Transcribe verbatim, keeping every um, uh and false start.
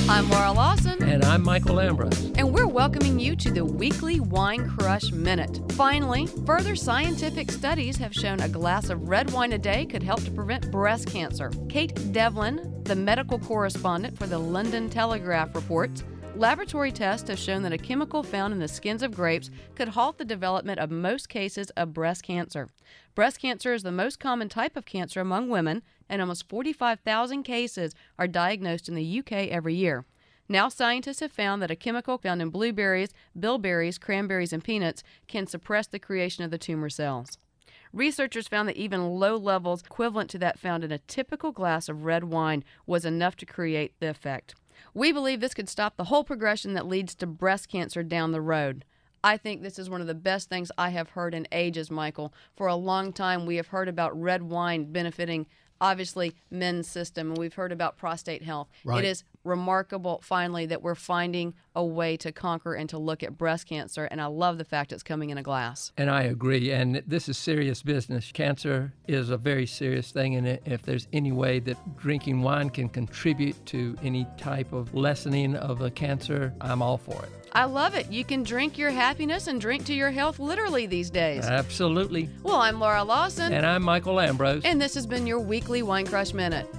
I'm Laura Lawson. And I'm Michael Ambrose. And we're welcoming you to the weekly Wine Crush Minute. Finally, further scientific studies have shown a glass of red wine a day could help to prevent breast cancer. Kate Devlin, the medical correspondent for the London Telegraph, reports, laboratory tests have shown that a chemical found in the skins of grapes could halt the development of most cases of breast cancer. Breast cancer is the most common type of cancer among women, and almost forty-five thousand cases are diagnosed in the U K every year. Now scientists have found that a chemical found in blueberries, bilberries, cranberries, and peanuts can suppress the creation of the tumor cells. Researchers found that even low levels equivalent to that found in a typical glass of red wine was enough to create the effect. We believe this could stop the whole progression that leads to breast cancer down the road. I think this is one of the best things I have heard in ages, Michael. For a long time, we have heard about red wine benefiting, obviously, men's system, and we've heard about prostate health. Right. It is remarkable, finally, that we're finding a way to conquer and to look at breast cancer, and I love the fact it's coming in a glass. And I agree, and this is serious business. Cancer is a very serious thing, and if there's any way that drinking wine can contribute to any type of lessening of a cancer, I'm all for it. I love it. You can drink your happiness and drink to your health literally these days. Absolutely. Well, I'm Laura Lawson. And I'm Michael Ambrose. And this has been your weekly Wine Crush Minute.